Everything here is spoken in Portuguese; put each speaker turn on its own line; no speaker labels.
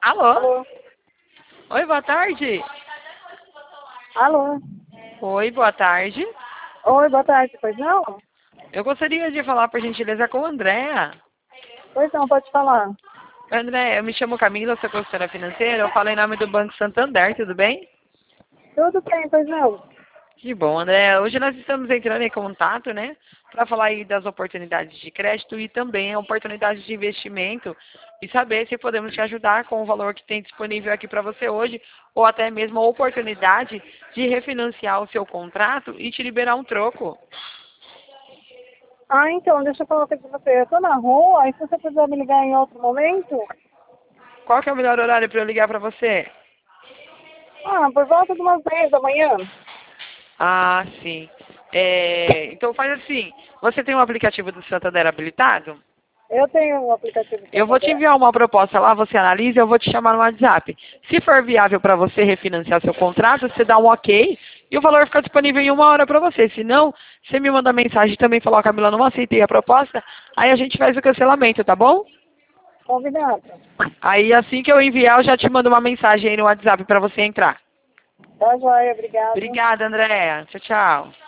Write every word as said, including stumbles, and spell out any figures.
Alô?
Alô?
Oi, boa tarde.
Alô?
Oi, boa tarde.
Oi, boa tarde, pois não?
Eu gostaria de falar, por gentileza, com a Andréa.
Pois não, pode falar.
André, eu me chamo Camila, sou consultora financeira. Eu falo em nome do Banco Santander, tudo bem?
Tudo bem, pois não?
Que bom, André. Hoje nós estamos entrando em contato, né, para falar aí das oportunidades de crédito e também oportunidades de investimento e saber se podemos te ajudar com o valor que tem disponível aqui para você hoje ou até mesmo a oportunidade de refinanciar o seu contrato e te liberar um troco.
Ah, então, deixa eu falar uma coisa pra você. Eu tô na rua, aí se você quiser me ligar em outro momento,
Qual que é o melhor horário para eu ligar para você?
ah, por volta de umas dez da manhã.
Ah, sim. É, então faz assim, você tem um aplicativo do Santander habilitado?
Eu tenho um aplicativo
Eu vou te
Santander.
enviar uma proposta lá, você analisa e eu vou te chamar no WhatsApp. Se for viável para você refinanciar seu contrato, você dá um ok e o valor fica disponível em uma hora para você. Se não, você me manda mensagem e também fala, ó, Camila, não aceitei a proposta, aí a gente faz o cancelamento, tá bom?
Combinado.
Aí assim que eu enviar, eu já te mando uma mensagem aí no WhatsApp para você entrar.
Tá joia, obrigado.
Obrigada, Andréa. Tchau, tchau.